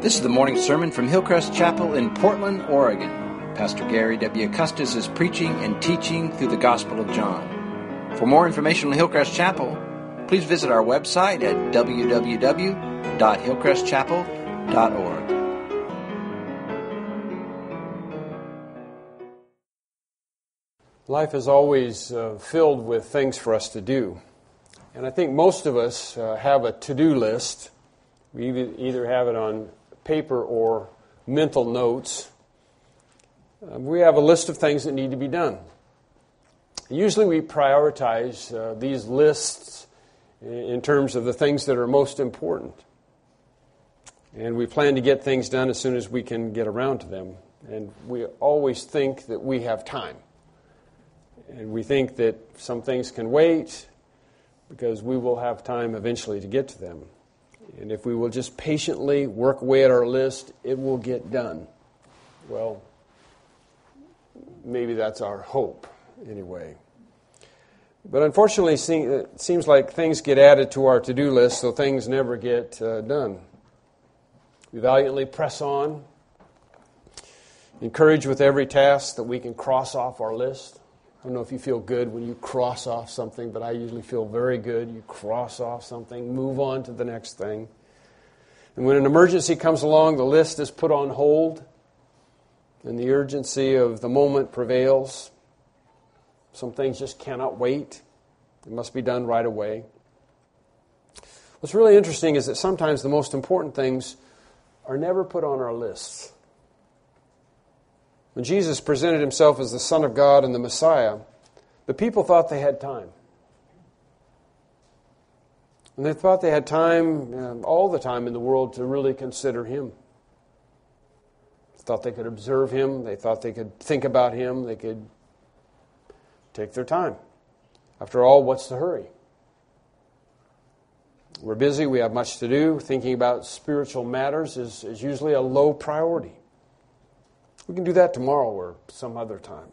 This is the morning sermon from Hillcrest Chapel in Portland, Oregon. Pastor Gary W. Custis is preaching and teaching through the Gospel of John. For more information on Hillcrest Chapel, please visit our website at www.hillcrestchapel.org. Life is always filled with things for us to do. And I think most of us have a to-do list. We either have it on paper or mental notes. We have a list of things that need to be done. Usually we prioritize these lists in terms of the things that are most important. And we plan to get things done as soon as we can get around to them. And we always think that we have time. And we think that some things can wait because we will have time eventually to get to them. And if we will just patiently work away at our list, it will get done. Well, maybe that's our hope, anyway. But unfortunately, it seems like things get added to our to-do list, so things never get done. We valiantly press on, encouraged with every task that we can cross off our list. I don't know if you feel good when you cross off something, but I usually feel very good. You cross off something, move on to the next thing. And when an emergency comes along, the list is put on hold, and the urgency of the moment prevails. Some things just cannot wait. It must be done right away. What's really interesting is that sometimes the most important things are never put on our lists. When Jesus presented himself as the Son of God and the Messiah, the people thought they had time. And they thought they had time, all the time in the world, to really consider him. They thought they could observe him. They thought they could think about him. They could take their time. After all, what's the hurry? We're busy. We have much to do. Thinking about spiritual matters is usually a low priority. We can do that tomorrow or some other time.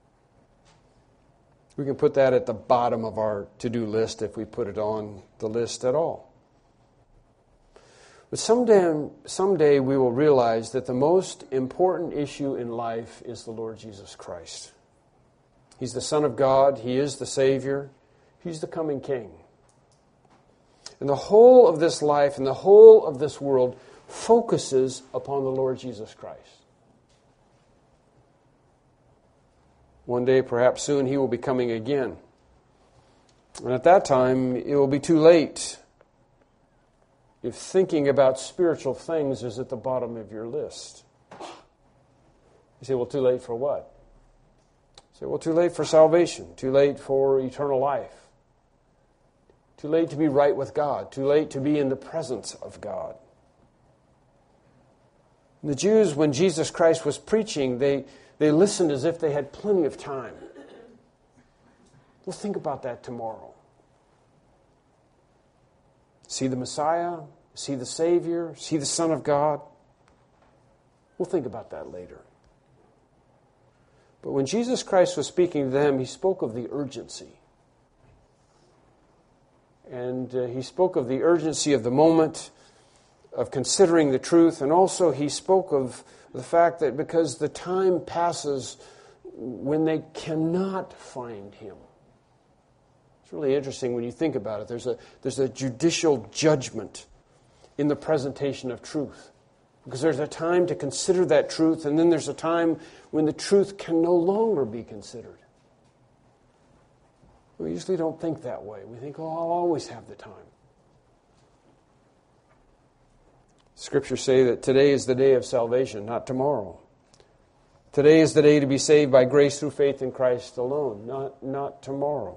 We can put that at the bottom of our to-do list if we put it on the list at all. But someday we will realize that the most important issue in life is the Lord Jesus Christ. He's the Son of God. He is the Savior. He's the coming King. And the whole of this life and the whole of this world focuses upon the Lord Jesus Christ. One day, perhaps soon, he will be coming again. And at that time, it will be too late if thinking about spiritual things is at the bottom of your list. You say, well, too late for what? You say, well, too late for salvation, too late for eternal life, too late to be right with God, too late to be in the presence of God. And the Jews, when Jesus Christ was preaching, they listened as if they had plenty of time. We'll think about that tomorrow. See the Messiah, see the Savior, see the Son of God. We'll think about that later. But when Jesus Christ was speaking to them, he spoke of the urgency. And he spoke of the urgency of the moment, of considering the truth, and also he spoke of the fact that because the time passes when they cannot find him. It's really interesting when you think about it. There's a judicial judgment in the presentation of truth. Because there's a time to consider that truth, and then there's a time when the truth can no longer be considered. We usually don't think that way. We think, oh, I'll always have the time. Scriptures say that today is the day of salvation, not tomorrow. Today is the day to be saved by grace through faith in Christ alone, not tomorrow.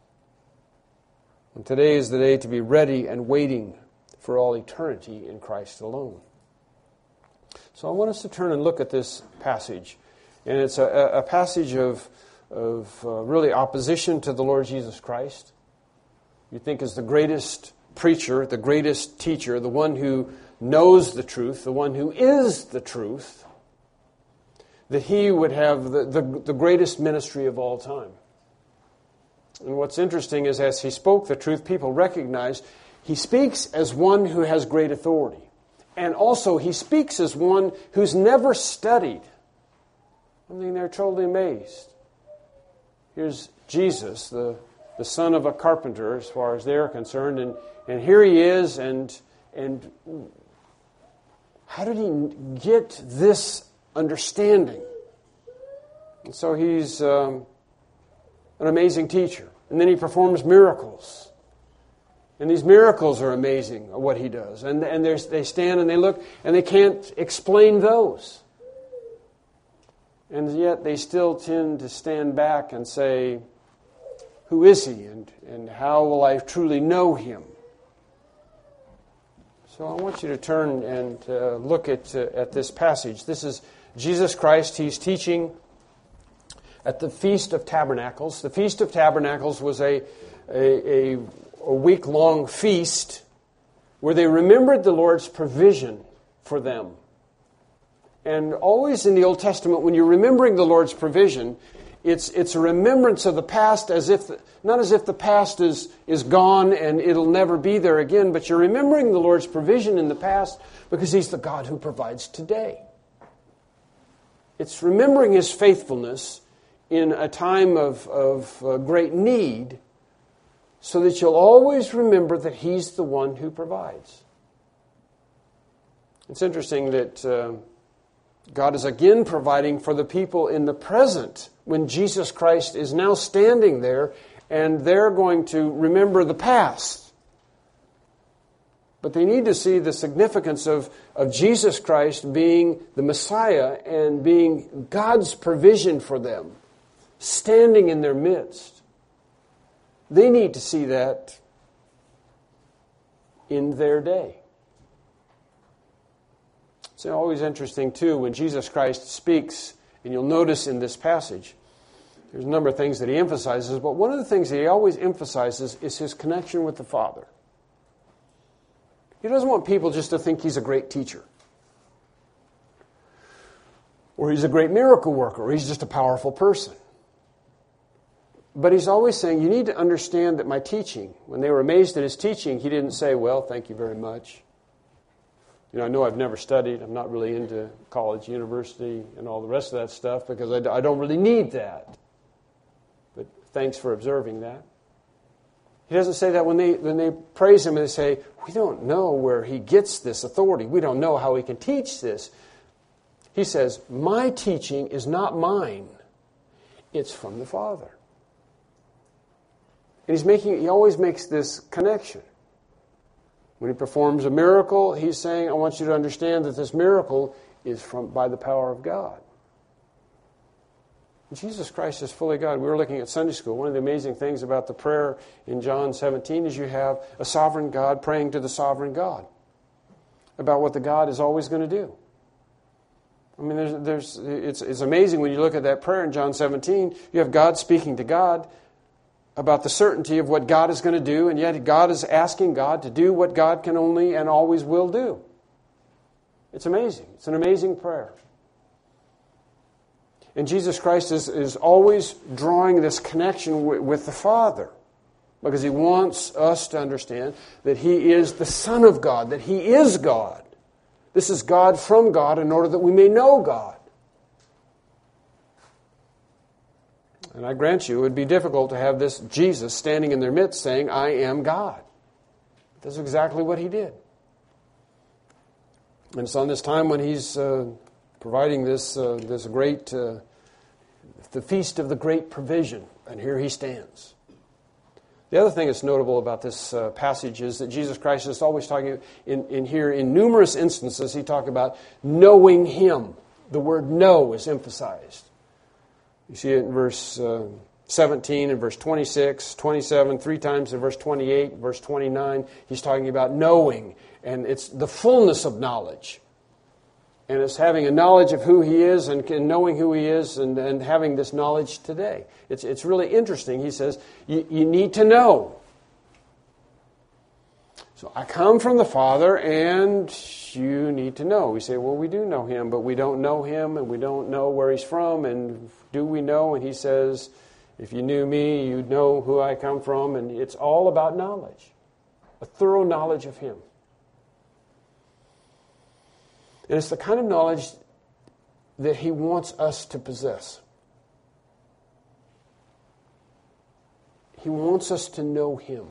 And today is the day to be ready and waiting for all eternity in Christ alone. So I want us to turn and look at this passage. And it's a passage of really opposition to the Lord Jesus Christ. You think is the greatest preacher, the greatest teacher, the one who knows the truth, the one who is the truth, that he would have the greatest ministry of all time. And what's interesting is as he spoke the truth, people recognized he speaks as one who has great authority. And also, he speaks as one who's never studied. I mean, they're totally amazed. Here's Jesus, the son of a carpenter, as far as they're concerned, and here he is, and how did he get this understanding? And so he's an amazing teacher. And then he performs miracles. And these miracles are amazing, what he does. And they stand and they look, and they can't explain those. And yet they still tend to stand back and say, who is he? And how will I truly know him? So I want you to turn and look at this passage. This is Jesus Christ. He's teaching at the Feast of Tabernacles. The Feast of Tabernacles was a week-long feast where they remembered the Lord's provision for them. And always in the Old Testament, when you're remembering the Lord's provision, it's a remembrance of the past, not as if the past is gone and it'll never be there again, but you're remembering the Lord's provision in the past because He's the God who provides today. It's remembering His faithfulness in a time of great need, so that you'll always remember that He's the one who provides. It's interesting that God is again providing for the people in the present when Jesus Christ is now standing there and they're going to remember the past. But they need to see the significance of Jesus Christ being the Messiah and being God's provision for them, standing in their midst. They need to see that in their day. It's always interesting, too, when Jesus Christ speaks, and you'll notice in this passage, there's a number of things that He emphasizes, but one of the things that He always emphasizes is His connection with the Father. He doesn't want people just to think He's a great teacher, or He's a great miracle worker, or He's just a powerful person. But He's always saying, you need to understand that my teaching, when they were amazed at His teaching, He didn't say, well, thank you very much. I know I've never studied. I'm not really into college, university, and all the rest of that stuff because I don't really need that. But thanks for observing that. He doesn't say that when they praise Him and they say, we don't know where He gets this authority. We don't know how He can teach this. He says, my teaching is not mine. It's from the Father. And He always makes this connection. When He performs a miracle, He's saying, I want you to understand that this miracle is by the power of God. And Jesus Christ is fully God. We were looking at Sunday school. One of the amazing things about the prayer in John 17 is you have a sovereign God praying to the sovereign God about what the God is always going to do. I mean, it's amazing when you look at that prayer in John 17. You have God speaking to God about the certainty of what God is going to do, and yet God is asking God to do what God can only and always will do. It's amazing. It's an amazing prayer. And Jesus Christ is always drawing this connection with the Father because He wants us to understand that He is the Son of God, that He is God. This is God from God in order that we may know God. And I grant you, it would be difficult to have this Jesus standing in their midst saying, I am God. That's exactly what He did. And it's on this time when He's providing this great, the feast of the great provision. And here He stands. The other thing that's notable about this passage is that Jesus Christ is always talking, in numerous instances, He talked about knowing Him. The word know is emphasized. You see it in verse 17 and verse 26, 27, 3 times in verse 28, verse 29. He's talking about knowing, and it's the fullness of knowledge. And it's having a knowledge of who He is and knowing who He is and having this knowledge today. It's really interesting. He says, you need to know. So I come from the Father and you need to know. We say, well, we do know Him, but we don't know Him and we don't know where He's from. And do we know? And He says, if you knew me, you'd know who I come from. And it's all about knowledge, a thorough knowledge of Him. And it's the kind of knowledge that He wants us to possess. He wants us to know Him.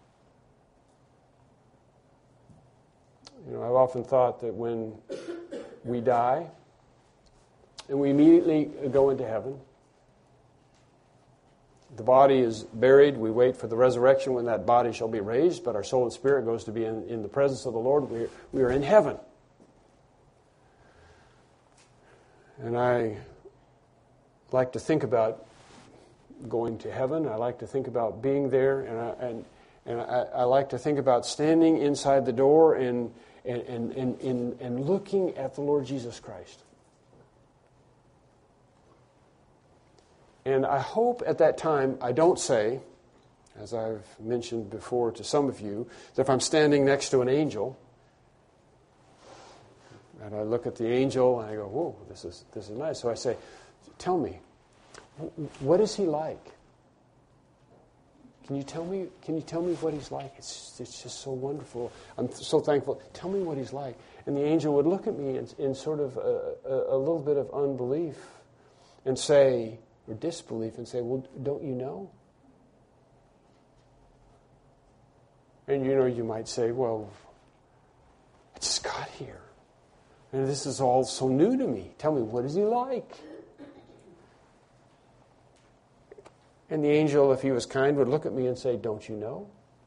You know, I've often thought that when we die and we immediately go into heaven, the body is buried, we wait for the resurrection when that body shall be raised, but our soul and spirit goes to be in the presence of the Lord. We are in heaven. And I like to think about going to heaven. I like to think about being there, and I like to think about standing inside the door and looking at the Lord Jesus Christ. And I hope at that time I don't say, as I've mentioned before to some of you, that if I'm standing next to an angel, and I look at the angel and I go, whoa, this is nice. So I say, tell me, what is he like? Can you tell me what he's like? It's just so wonderful. I'm so thankful. Tell me what he's like. And the angel would look at me in sort of a little bit of unbelief and say, or disbelief, and say, well, don't you know? And you might say, well, I just got here. And this is all so new to me. Tell me, what is he like? And the angel, if he was kind, would look at me and say, don't you know?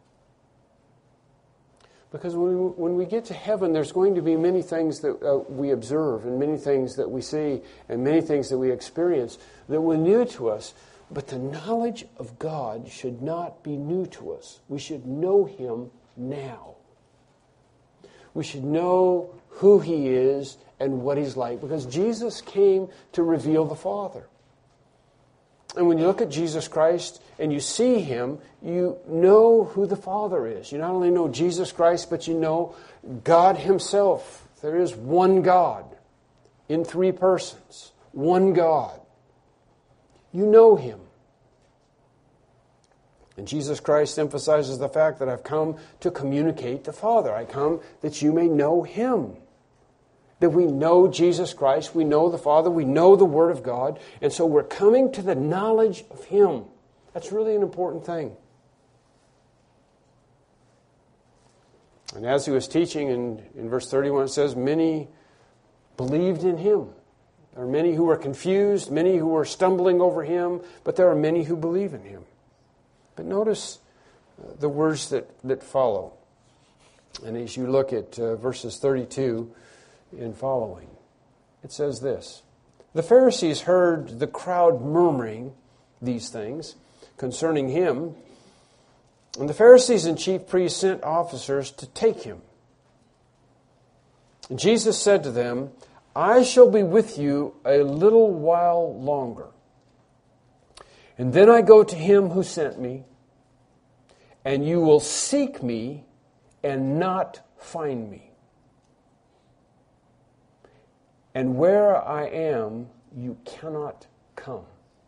Because when we get to heaven, there's going to be many things that we observe, and many things that we see, and many things that we experience that were new to us. But the knowledge of God should not be new to us. We should know Him now. We should know who He is and what He's like, because Jesus came to reveal the Father. And when you look at Jesus Christ and you see Him, you know who the Father is. You not only know Jesus Christ, but you know God Himself. There is one God in three persons. One God. You know Him. And Jesus Christ emphasizes the fact that I've come to communicate the Father. I come that you may know Him. That we know Jesus Christ, we know the Father, we know the Word of God, and so we're coming to the knowledge of Him. That's really an important thing. And as He was teaching in verse 31, it says, many believed in Him. There are many who were confused, many who were stumbling over Him, but there are many who believe in Him. But notice the words that follow. And as you look at verses 32 and following, it says this: the Pharisees heard the crowd murmuring these things concerning Him, and the Pharisees and chief priests sent officers to take Him. And Jesus said to them, I shall be with you a little while longer. And then I go to Him who sent me, and you will seek me and not find me. And where I am, you cannot come.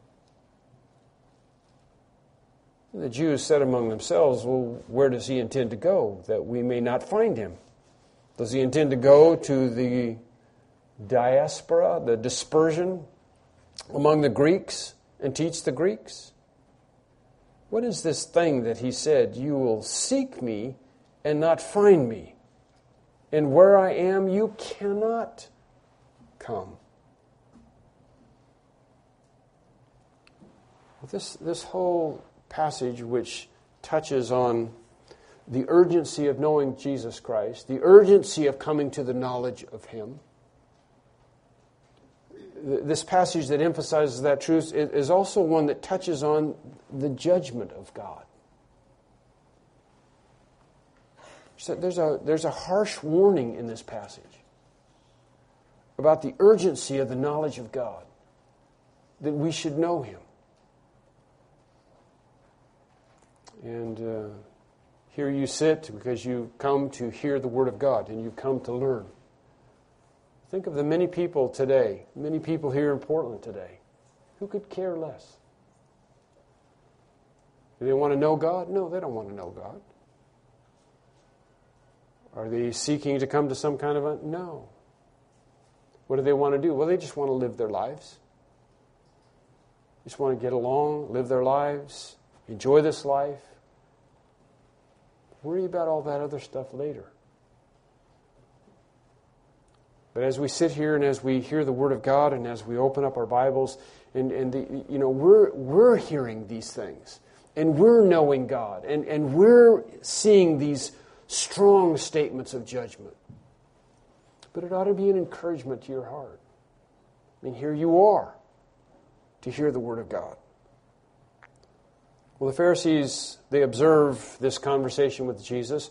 The Jews said among themselves, well, where does He intend to go that we may not find Him? Does He intend to go to the diaspora, the dispersion among the Greeks and teach the Greeks? What is this thing that He said, you will seek me and not find me? And where I am, you cannot come. This whole passage, which touches on the urgency of knowing Jesus Christ, the urgency of coming to the knowledge of Him, this passage that emphasizes that truth is also one that touches on the judgment of God. So there's a harsh warning in this passage about the urgency of the knowledge of God, that we should know Him. And here you sit because you come to hear the Word of God and you come to learn. Think of the many people today, many people here in Portland today, who could care less. Do they want to know God? No, they don't want to know God. Are they seeking to come to some kind of no. What do they want to do? Well, they just want to live their lives. They just want to get along, live their lives, enjoy this life. Worry about all that other stuff later. But as we sit here and as we hear the Word of God and as we open up our Bibles, we're hearing these things. And we're knowing God. And we're seeing these strong statements of judgment. But it ought to be an encouragement to your heart. I mean, here you are to hear the Word of God. Well, the Pharisees, they observe this conversation with Jesus.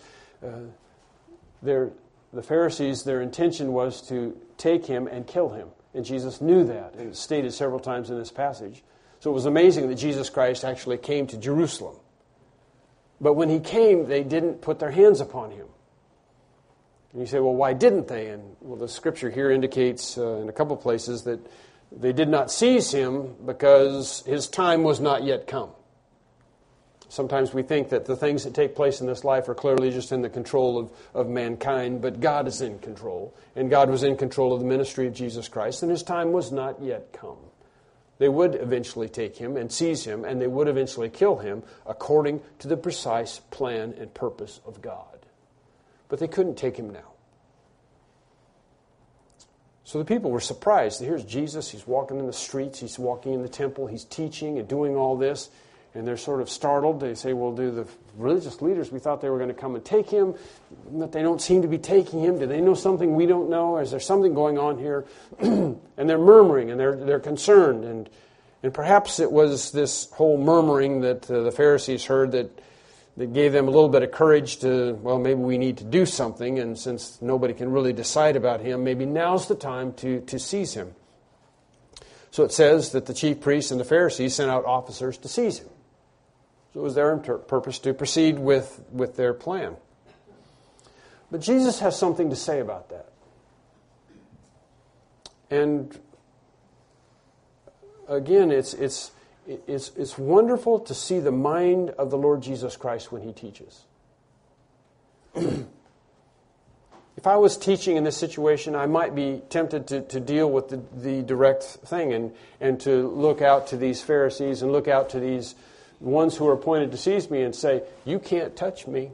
The Pharisees, their intention was to take him and kill him. And Jesus knew that. And it's stated several times in this passage. So it was amazing that Jesus Christ actually came to Jerusalem. But when he came, they didn't put their hands upon him. And you say, well, why didn't they? And well, the Scripture here indicates in a couple places that they did not seize him because his time was not yet come. Sometimes we think that the things that take place in this life are clearly just in the control of mankind, but God is in control. And God was in control of the ministry of Jesus Christ, and his time was not yet come. They would eventually take him and seize him, and they would eventually kill him according to the precise plan and purpose of God. But they couldn't take him now. So the people were surprised. Here's Jesus, he's walking in the streets, he's walking in the temple, he's teaching and doing all this. And they're sort of startled. They say, well, do the religious leaders, we thought they were going to come and take him, but they don't seem to be taking him. Do they know something we don't know? Is there something going on here? And they're murmuring, and they're concerned. And perhaps it was this whole murmuring that the Pharisees heard that gave them a little bit of courage to, well, maybe we need to do something, and since nobody can really decide about him, maybe now's the time to seize him. So it says that the chief priests and the Pharisees sent out officers to seize him. So it was their purpose to proceed with their plan. But Jesus has something to say about that. And again, it's wonderful to see the mind of the Lord Jesus Christ when he teaches. If I was teaching in this situation, I might be tempted to deal with the direct thing and to look out to these Pharisees and look out to these ones who are appointed to seize me and say, you can't touch me.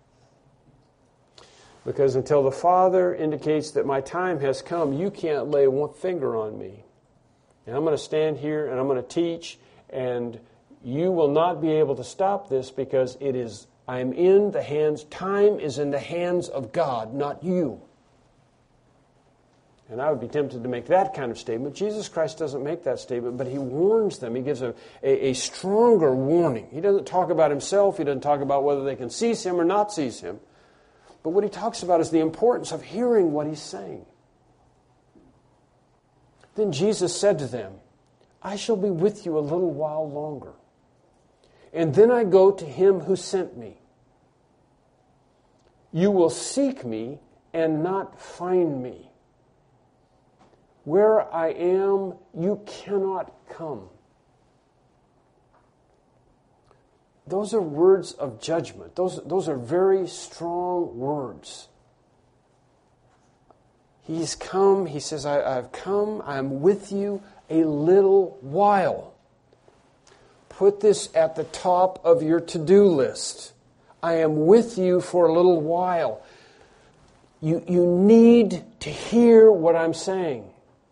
Because until the Father indicates that my time has come, you can't lay one finger on me. And I'm going to stand here and I'm going to teach, and you will not be able to stop this because time is in the hands of God, not you. And I would be tempted to make that kind of statement. Jesus Christ doesn't make that statement, but he warns them. He gives a stronger warning. He doesn't talk about himself. He doesn't talk about whether they can seize him or not seize him. But what he talks about is the importance of hearing what he's saying. Then Jesus said to them, I shall be with you a little while longer, and then I go to him who sent me. You will seek me and not find me. Where I am, you cannot come. Those are words of judgment. Those are very strong words. He's come. He says, I've come. I'm with you a little while. Put this at the top of your to-do list. I am with you for a little while. You need to hear what I'm saying.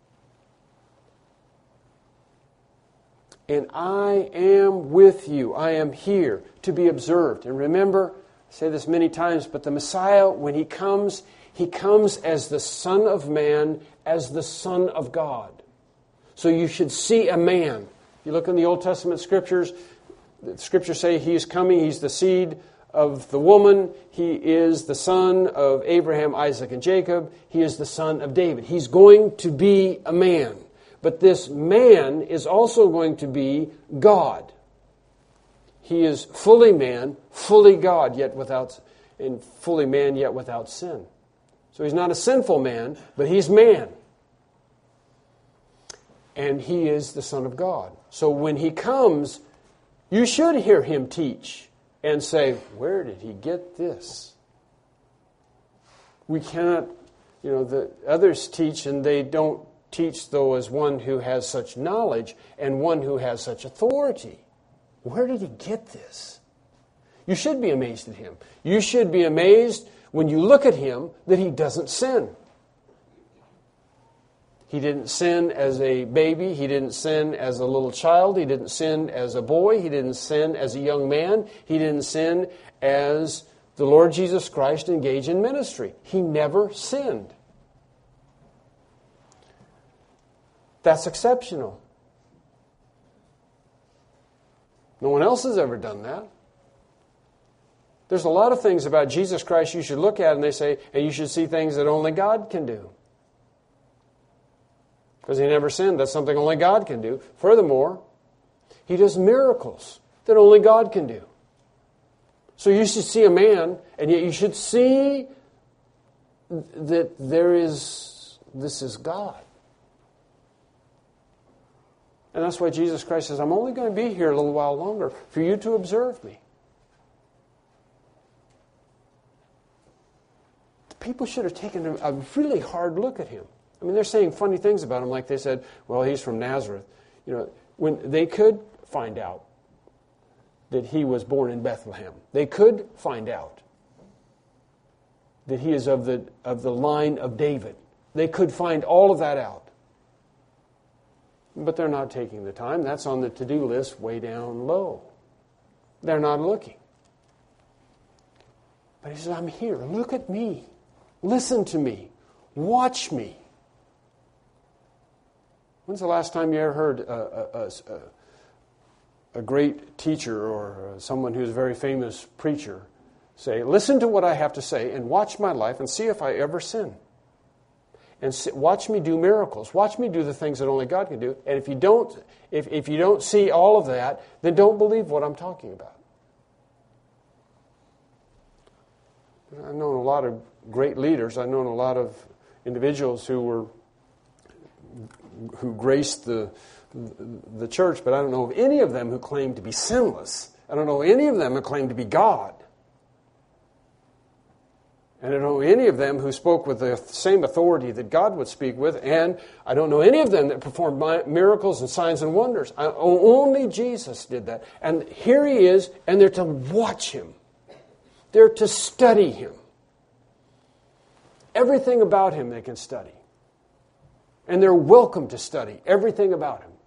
And I am with you. I am here to be observed. And remember, I say this many times, but the Messiah, when he comes as the Son of Man, as the Son of God. So you should see a man. If you look in the Old Testament Scriptures, the Scriptures say he is coming, he's the seed of the woman, he is the son of Abraham, Isaac, and Jacob, he is the son of David. He's going to be a man. But this man is also going to be God. He is fully man, fully God, and fully man, yet without sin. So he's not a sinful man, but he's man. And he is the Son of God. So when he comes, you should hear him teach and say, where did he get this? We cannot the others teach, and they don't teach, though, as one who has such knowledge and one who has such authority. Where did he get this? You should be amazed at him. You should be amazed when you look at him that he doesn't sin. He didn't sin as a baby. He didn't sin as a little child. He didn't sin as a boy. He didn't sin as a young man. He didn't sin as the Lord Jesus Christ engaged in ministry. He never sinned. That's exceptional. No one else has ever done that. There's a lot of things about Jesus Christ you should look at and they say, and you should see things that only God can do. Because he never sinned. That's something only God can do. Furthermore, he does miracles that only God can do. So you should see a man, and yet you should see that this is God. And that's why Jesus Christ says, I'm only going to be here a little while longer for you to observe me. The people should have taken a really hard look at him. I mean, they're saying funny things about him, like they said, well, he's from Nazareth. When they could find out that he was born in Bethlehem. They could find out that he is of the line of David. They could find all of that out. But they're not taking the time. That's on the to-do list way down low. They're not looking. But he says, I'm here. Look at me. Listen to me. Watch me. When's the last time you ever heard a great teacher or someone who's a very famous preacher say, listen to what I have to say and watch my life and see if I ever sin? And watch me do miracles. Watch me do the things that only God can do. And if you don't see all of that, then don't believe what I'm talking about. I've known a lot of great leaders. I've known a lot of individuals who graced the church, but I don't know of any of them who claimed to be sinless. I don't know any of them who claimed to be God. And I don't know any of them who spoke with the same authority that God would speak with, and I don't know any of them that performed miracles and signs and wonders. Only Jesus did that. And here he is, and they're to watch him. They're to study him. Everything about him they can study. And they're welcome to study everything about him.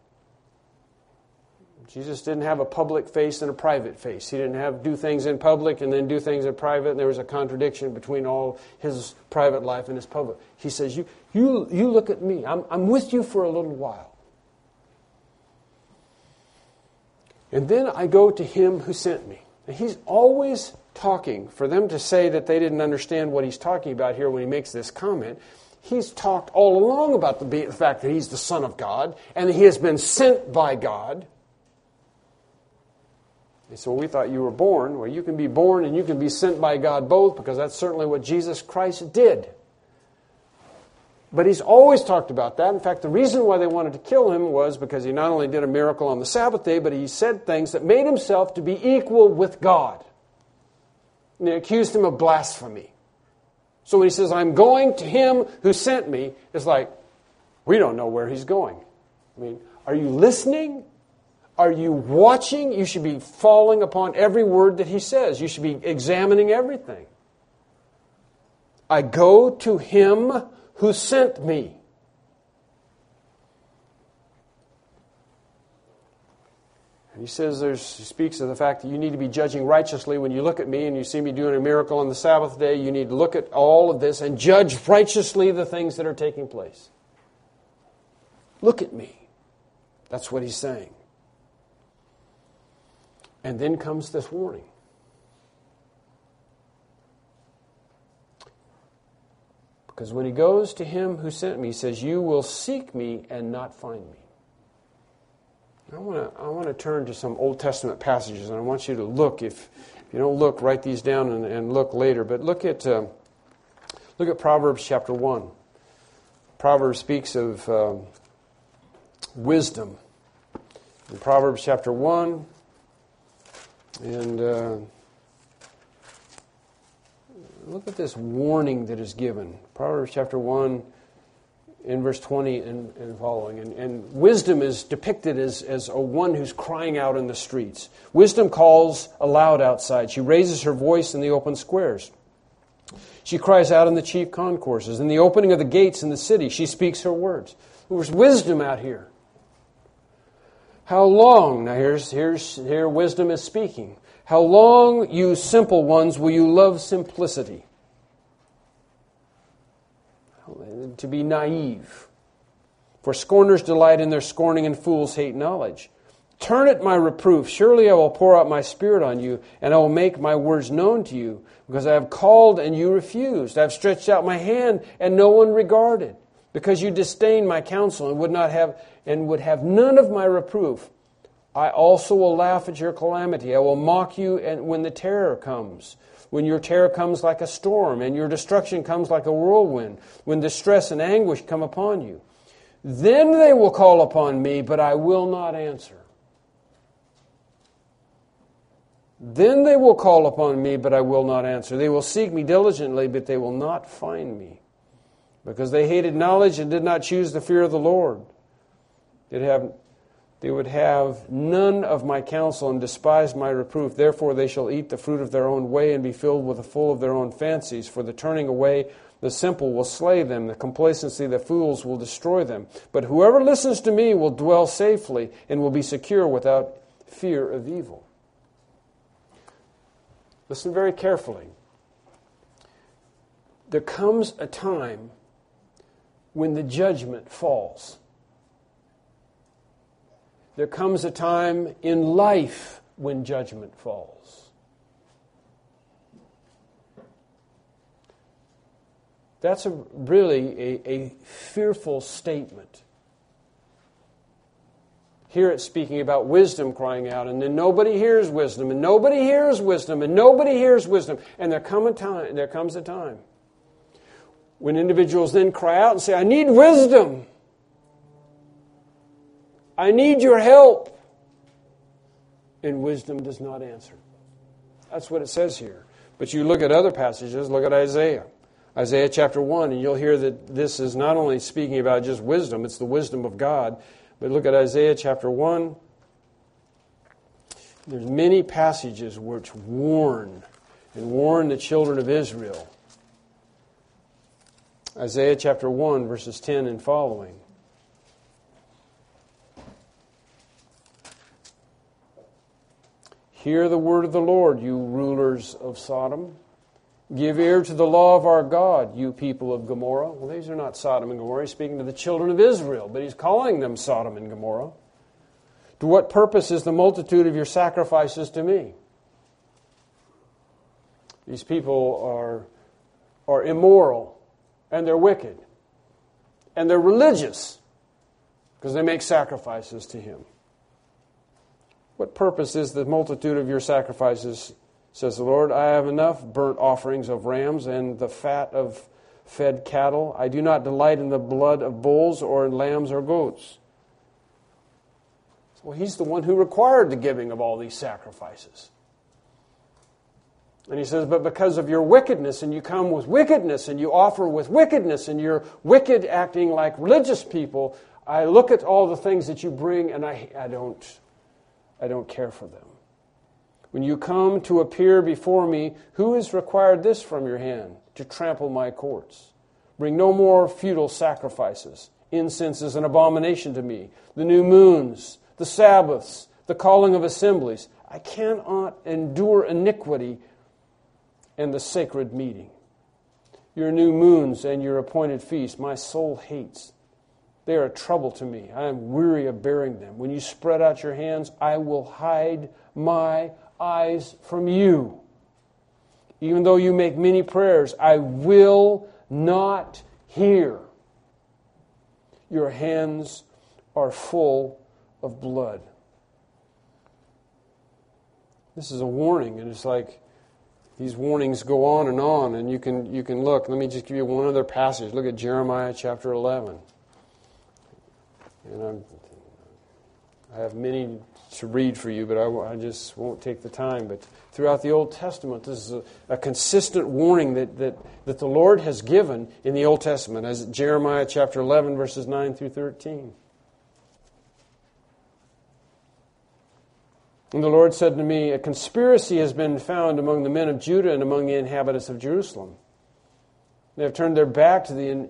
Jesus didn't have a public face and a private face. He didn't do things in public and then do things in private, and there was a contradiction between all his private life and his public. He says, you look at me. I'm with you for a little while. And then I go to him who sent me. And he's always talking. For them to say that they didn't understand what he's talking about here when he makes this comment, he's talked all along about the fact that he's the Son of God and that he has been sent by God. And so we thought you were born. Well, you can be born and you can be sent by God both, because that's certainly what Jesus Christ did. But he's always talked about that. In fact, the reason why they wanted to kill him was because he not only did a miracle on the Sabbath day, but he said things that made himself to be equal with God. And they accused him of blasphemy. So when he says, I'm going to him who sent me, it's like, we don't know where he's going. I mean, are you listening? Are you watching? You should be falling upon every word that he says. You should be examining everything. I go to him who sent me. And he speaks of the fact that you need to be judging righteously. When you look at me and you see me doing a miracle on the Sabbath day, you need to look at all of this and judge righteously the things that are taking place. Look at me. That's what he's saying. And then comes this warning. Because when he goes to him who sent me, he says, you will seek me and not find me. I want to turn to some Old Testament passages, and I want you to look. If you don't look, write these down and look later. But look at Proverbs chapter 1. Proverbs speaks of wisdom. In Proverbs chapter 1, and Look at this warning that is given. Proverbs chapter 1 in verse 20 and following. And wisdom is depicted as a one who's crying out in the streets. Wisdom calls aloud outside. She raises her voice in the open squares. She cries out in the chief concourses. In the opening of the gates in the city, she speaks her words. There's wisdom out here. How long? Now here wisdom is speaking. How long, you simple ones, will you love simplicity? To be naive. For scorners delight in their scorning, and fools hate knowledge. Turn at my reproof. Surely I will pour out my spirit on you, and I will make my words known to you, because I have called and you refused. I have stretched out my hand and no one regarded, because you disdained my counsel and would have none of my reproof. I also will laugh at your calamity. I will mock you when the terror comes. When your terror comes like a storm, and your destruction comes like a whirlwind, when distress and anguish come upon you. Then they will call upon me, but I will not answer. Then they will call upon me, but I will not answer. They will seek me diligently, but they will not find me, because they hated knowledge and did not choose the fear of the Lord. They would have none of my counsel and despise my reproof. Therefore they shall eat the fruit of their own way and be filled with the full of their own fancies. For the turning away the simple will slay them. The complacency of the fools will destroy them. But whoever listens to me will dwell safely and will be secure without fear of evil. Listen very carefully. There comes a time when the judgment falls. There comes a time in life when judgment falls. That's really a fearful statement. Here it's speaking about wisdom crying out, and then nobody hears wisdom, and nobody hears wisdom, and nobody hears wisdom. And there comes a time when individuals then cry out and say, I need wisdom. I need your help. And wisdom does not answer. That's what it says here. But you look at other passages, look at Isaiah. Isaiah chapter 1, and you'll hear that this is not only speaking about just wisdom, it's the wisdom of God. But look at Isaiah chapter 1. There's many passages which warn the children of Israel. Isaiah chapter 1, verses 10 and following. Hear the word of the Lord, you rulers of Sodom. Give ear to the law of our God, you people of Gomorrah. Well, these are not Sodom and Gomorrah. He's speaking to the children of Israel, but he's calling them Sodom and Gomorrah. To what purpose is the multitude of your sacrifices to me? These people are immoral, and they're wicked, and they're religious, because they make sacrifices to him. What purpose is the multitude of your sacrifices, says the Lord? I have enough burnt offerings of rams and the fat of fed cattle. I do not delight in the blood of bulls or in lambs or goats. Well, he's the one who required the giving of all these sacrifices. And he says, but because of your wickedness, and you come with wickedness, and you offer with wickedness, and you're wicked, acting like religious people, I look at all the things that you bring, and I don't care for them. When you come to appear before me, who has required this from your hand, to trample my courts? Bring no more futile sacrifices. Incense is an abomination to me. The new moons, the Sabbaths, the calling of assemblies. I cannot endure iniquity and the sacred meeting. Your new moons and your appointed feasts, my soul hates. They are a trouble to me. I am weary of bearing them. When you spread out your hands, I will hide my eyes from you. Even though you make many prayers, I will not hear. Your hands are full of blood. This is a warning, and it's like these warnings go on, and you can look. Let me just give you one other passage. Look at Jeremiah chapter 11. And I have many to read for you, but I just won't take the time. But throughout the Old Testament, this is a consistent warning that the Lord has given in the Old Testament, as Jeremiah chapter 11, verses 9 through 13. And the Lord said to me, a conspiracy has been found among the men of Judah and among the inhabitants of Jerusalem. They have turned back to the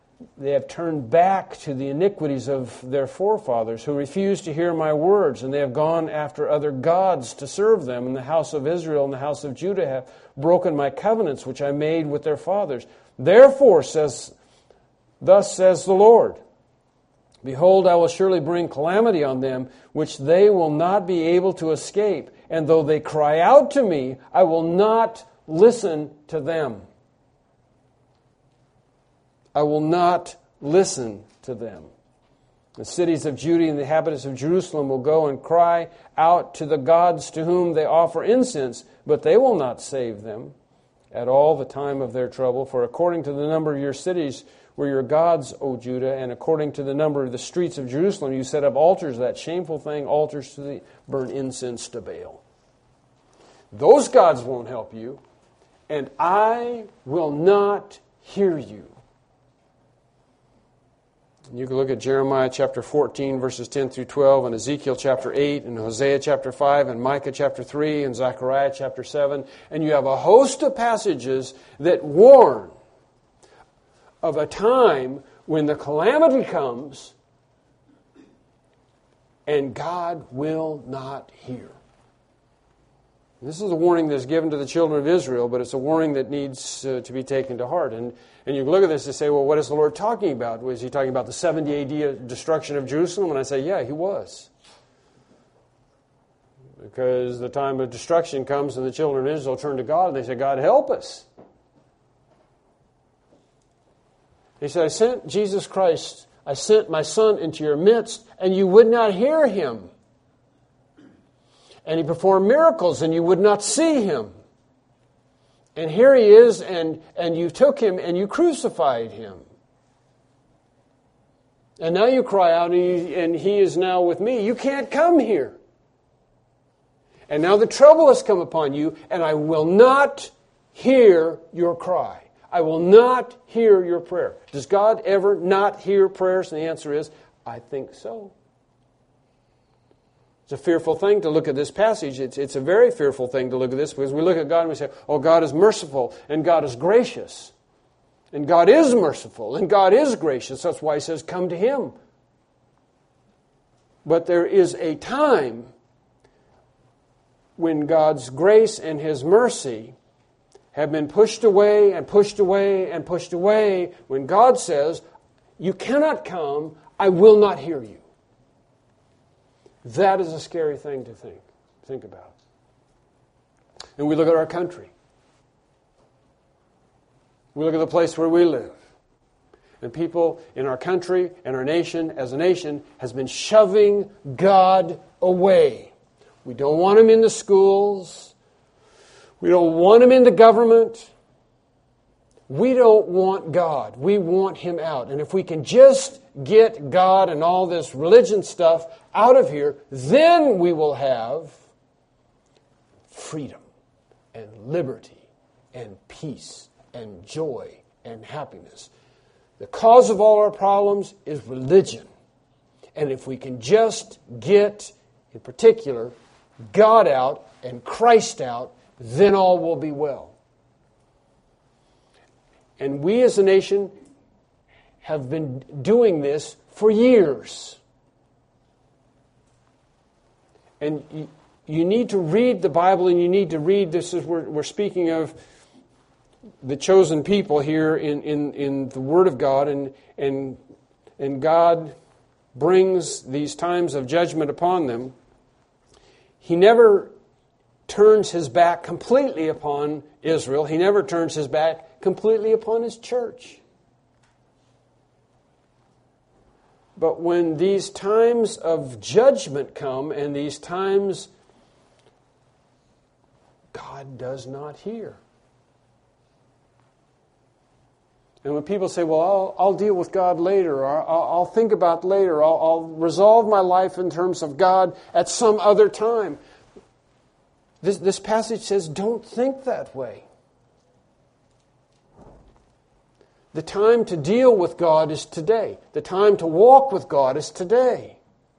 iniquities of their forefathers, who refused to hear my words, and they have gone after other gods to serve them. And the house of Israel and the house of Judah have broken my covenants which I made with their fathers. Therefore, thus says the Lord, behold, I will surely bring calamity on them, which they will not be able to escape. And though they cry out to me, I will not listen to them. I will not listen to them. The cities of Judah and the inhabitants of Jerusalem will go and cry out to the gods to whom they offer incense, but they will not save them at all the time of their trouble. For according to the number of your cities were your gods, O Judah, and according to the number of the streets of Jerusalem, you set up altars, that shameful thing, altars to burn incense to Baal. Those gods won't help you, and I will not hear you. You can look at Jeremiah chapter 14, verses 10 through 12, and Ezekiel chapter 8, and Hosea chapter 5, and Micah chapter 3, and Zechariah chapter 7, and you have a host of passages that warn of a time when the calamity comes and God will not hear. This is a warning that's given to the children of Israel, but it's a warning that needs to be taken to heart. And you can look at this and say, well, what is the Lord talking about? Was He talking about the 70 AD destruction of Jerusalem? And I say, yeah, He was. Because the time of destruction comes and the children of Israel turn to God and they say, God, help us. He said, I sent Jesus Christ, I sent my Son into your midst, and you would not hear Him. And He performed miracles, and you would not see Him. And here He is, and you took Him, and you crucified Him. And now you cry out, and He is now with me. You can't come here. And now the trouble has come upon you, and I will not hear your cry. I will not hear your prayer. Does God ever not hear prayers? And the answer is, I think so. It's a fearful thing to look at this passage. It's a very fearful thing to look at this, because we look at God and we say, oh, God is merciful and God is gracious. And God is merciful and God is gracious. That's why He says, come to Him. But there is a time when God's grace and His mercy have been pushed away and pushed away and pushed away, when God says, you cannot come, I will not hear you. That is a scary thing to think about. And we look at our country. We look at the place where we live. And people in our country and our nation, as a nation, has been shoving God away. We don't want Him in the schools. We don't want Him in the government. We don't want God. We want Him out. And if we can just get God and all this religion stuff out of here, then we will have freedom and liberty and peace and joy and happiness. The cause of all our problems is religion. And if we can just get, in particular, God out and Christ out, then all will be well. And we as a nation have been doing this for years. And you need to read the Bible, and you need to read this as we're speaking of the chosen people here in the Word of God, and God brings these times of judgment upon them. He never turns His back completely upon Israel. He never turns His back completely upon His church. But when these times of judgment come, and these times God does not hear. And when people say, well, I'll deal with God later, or I'll think about later, I'll resolve my life in terms of God at some other time. This passage says, don't think that way. The time to deal with God is today. The time to walk with God is today.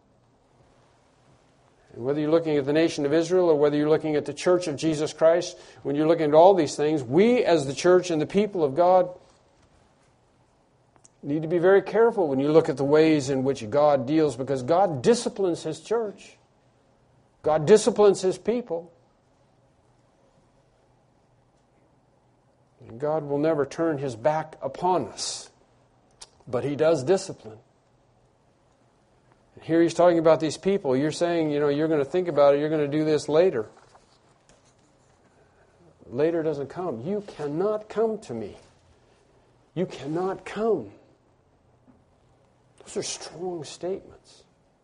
And whether you're looking at the nation of Israel or whether you're looking at the church of Jesus Christ, when you're looking at all these things, we as the church and the people of God need to be very careful when you look at the ways in which God deals, because God disciplines His church. God disciplines His people. And God will never turn His back upon us, but He does discipline. And here He's talking about these people. You're saying, you're going to think about it, you're going to do this later. Later doesn't come. You cannot come to me. You cannot come. Those are strong statements.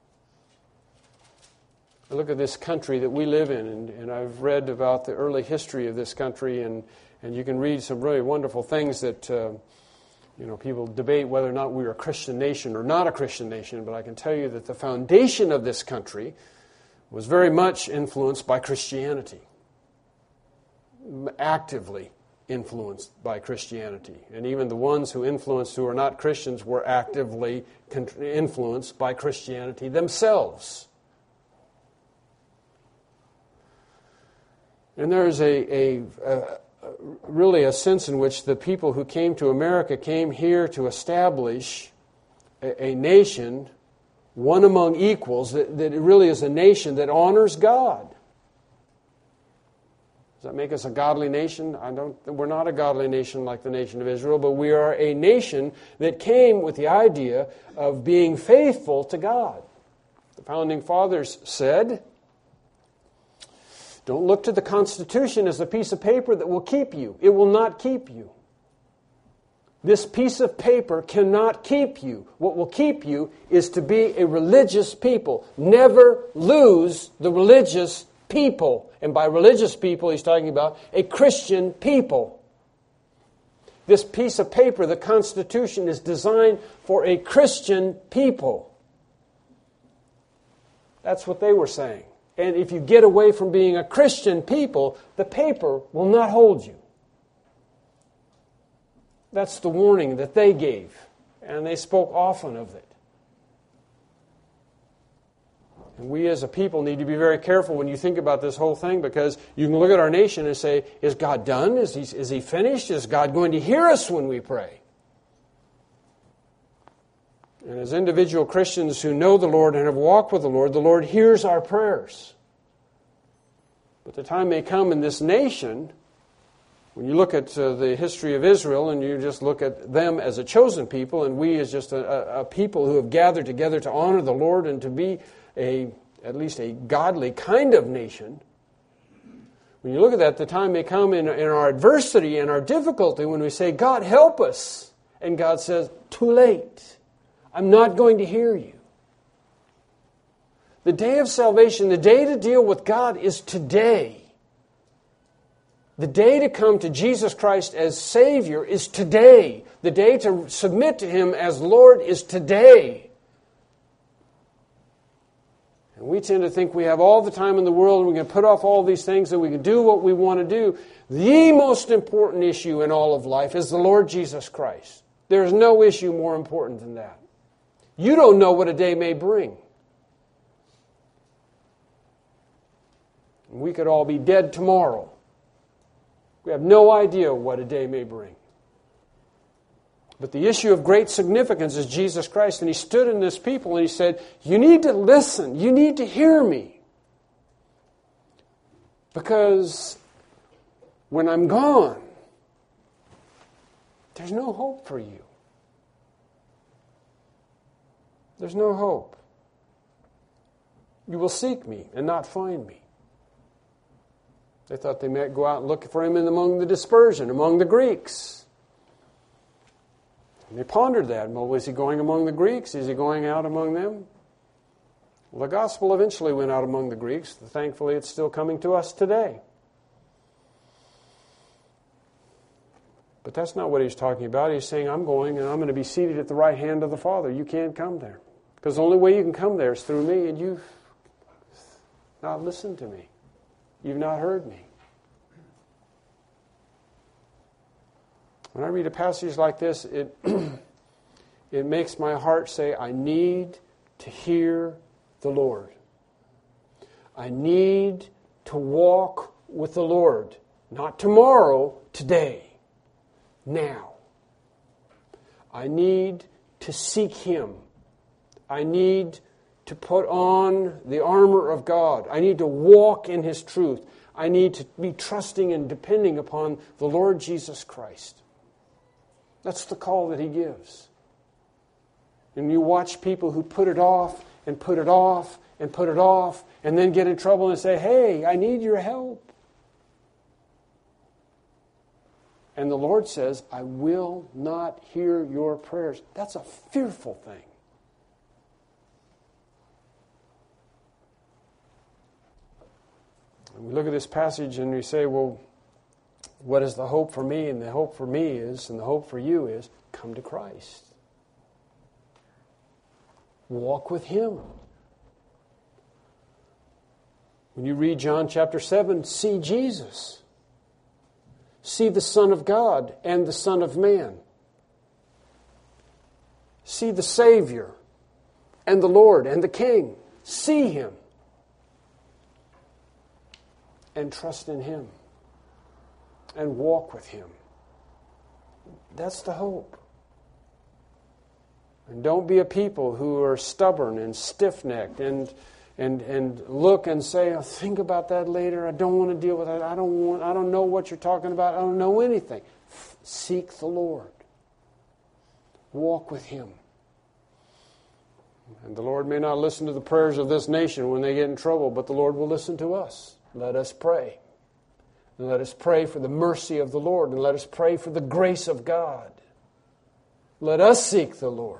I look at this country that we live in, and I've read about the early history of this country, and you can read some really wonderful things that, people debate whether or not we're a Christian nation or not a Christian nation, but I can tell you that the foundation of this country was very much influenced by Christianity, actively influenced by Christianity. And even the ones who are not Christians were actively influenced by Christianity themselves. And there's really a sense in which the people who came to America came here to establish a nation, one among equals, that it really is a nation that honors God. Does that make us a godly nation? We're not a godly nation like the nation of Israel, but we are a nation that came with the idea of being faithful to God. The Founding Fathers said, don't look to the Constitution as a piece of paper that will keep you. It will not keep you. This piece of paper cannot keep you. What will keep you is to be a religious people. Never lose the religious people. And by religious people, he's talking about a Christian people. This piece of paper, the Constitution, is designed for a Christian people. That's what they were saying. And if you get away from being a Christian people, the paper will not hold you. That's the warning that they gave. And they spoke often of it. And we as a people need to be very careful when you think about this whole thing, because you can look at our nation and say, is God done? Is He finished? Is God going to hear us when we pray? And as individual Christians who know the Lord and have walked with the Lord hears our prayers. But the time may come in this nation, when you look at the history of Israel and you just look at them as a chosen people, and we as just a people who have gathered together to honor the Lord and to be at least a godly kind of nation, when you look at that, the time may come in our adversity and our difficulty when we say, God, help us. And God says, too late. I'm not going to hear you. The day of salvation, the day to deal with God is today. The day to come to Jesus Christ as Savior is today. The day to submit to Him as Lord is today. And we tend to think we have all the time in the world and we can put off all these things and we can do what we want to do. The most important issue in all of life is the Lord Jesus Christ. There is no issue more important than that. You don't know what a day may bring. We could all be dead tomorrow. We have no idea what a day may bring. But the issue of great significance is Jesus Christ. And He stood in this people and He said, you need to listen. You need to hear me. Because when I'm gone, there's no hope for you. There's no hope. You will seek me and not find me. They thought they might go out and look for Him among the dispersion, among the Greeks. And they pondered that. Well, was He going among the Greeks? Is He going out among them? Well, the gospel eventually went out among the Greeks. Thankfully, it's still coming to us today. But that's not what he's talking about. He's saying, I'm going and I'm going to be seated at the right hand of the Father. You can't come there. Because the only way you can come there is through me, and you've not listened to me. You've not heard me. When I read a passage like this, it makes my heart say, I need to hear the Lord. I need to walk with the Lord. Not tomorrow, today. Now. I need to seek Him. I need to put on the armor of God. I need to walk in His truth. I need to be trusting and depending upon the Lord Jesus Christ. That's the call that He gives. And you watch people who put it off and put it off and put it off and then get in trouble and say, hey, I need your help. And the Lord says, I will not hear your prayers. That's a fearful thing. And we look at this passage and we say, well, what is the hope for me? And the hope for me is, and the hope for you is, come to Christ. Walk with Him. When you read John chapter 7, see Jesus. See the Son of God and the Son of Man. See the Savior and the Lord and the King. See Him. And trust in Him. And walk with Him. That's the hope. And don't be a people who are stubborn and stiff-necked and look and say, oh, think about that later. I don't want to deal with that. I don't know what you're talking about. I don't know anything. Seek the Lord. Walk with Him. And the Lord may not listen to the prayers of this nation when they get in trouble, but the Lord will listen to us. Let us pray. And let us pray for the mercy of the Lord. And let us pray for the grace of God. Let us seek the Lord.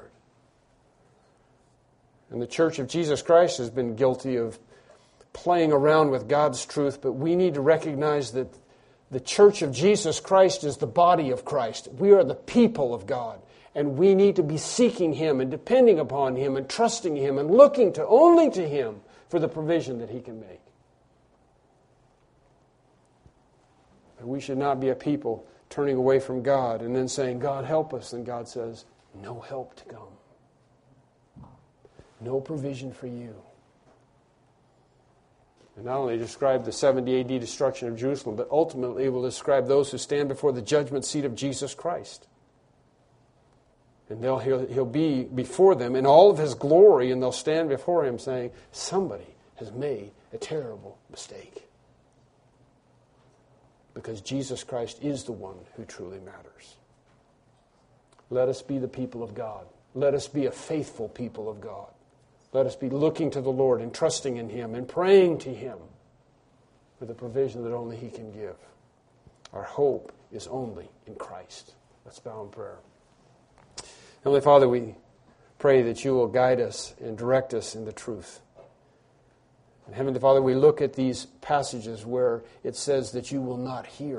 And the Church of Jesus Christ has been guilty of playing around with God's truth, but we need to recognize that the Church of Jesus Christ is the body of Christ. We are the people of God, and we need to be seeking Him and depending upon Him and trusting Him and looking only to Him for the provision that He can make. And we should not be a people turning away from God and then saying, God, help us. And God says, no help to come. No provision for you. And not only describe the 70 AD destruction of Jerusalem, but ultimately it will describe those who stand before the judgment seat of Jesus Christ. And he'll be before them in all of His glory, and they'll stand before Him saying, somebody has made a terrible mistake. Because Jesus Christ is the one who truly matters. Let us be the people of God. Let us be a faithful people of God. Let us be looking to the Lord and trusting in Him and praying to Him for the provision that only He can give. Our hope is only in Christ. Let's bow in prayer. Heavenly Father, we pray that You will guide us and direct us in the truth. And Heavenly Father, we look at these passages where it says that You will not hear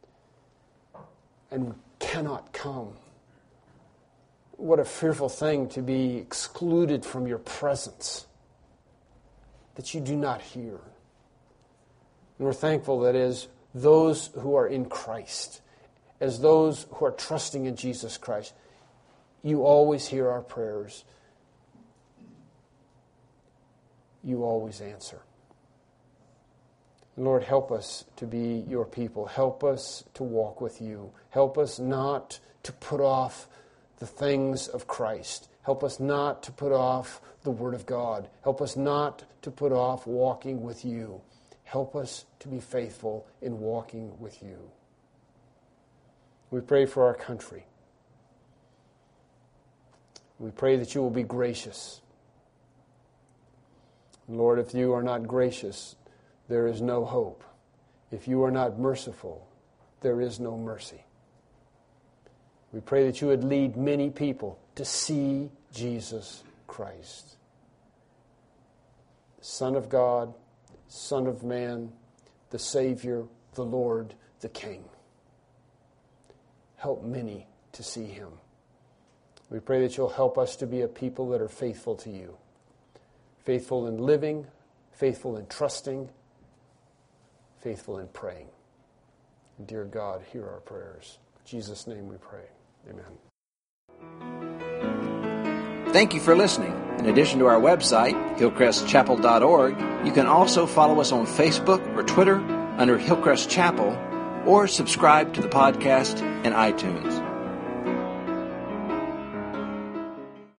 and cannot come. What a fearful thing to be excluded from Your presence, that You do not hear. And we're thankful that as those who are in Christ, as those who are trusting in Jesus Christ, You always hear our prayers. You always answer. Lord, help us to be Your people. Help us to walk with You. Help us not to put off the things of Christ. Help us not to put off the Word of God. Help us not to put off walking with You. Help us to be faithful in walking with You. We pray for our country. We pray that You will be gracious. Lord, if You are not gracious, there is no hope. If You are not merciful, there is no mercy. We pray that You would lead many people to see Jesus Christ, Son of God, Son of Man, the Savior, the Lord, the King. help many to see him. We pray that you'll help us to be a people that are faithful to you, faithful in living, faithful in trusting, faithful in praying. And dear God, hear our prayers. In Jesus' name we pray. Amen. Thank you for listening. In addition to our website, hillcrestchapel.org, you can also follow us on Facebook or Twitter under Hillcrest Chapel, or subscribe to the podcast in iTunes.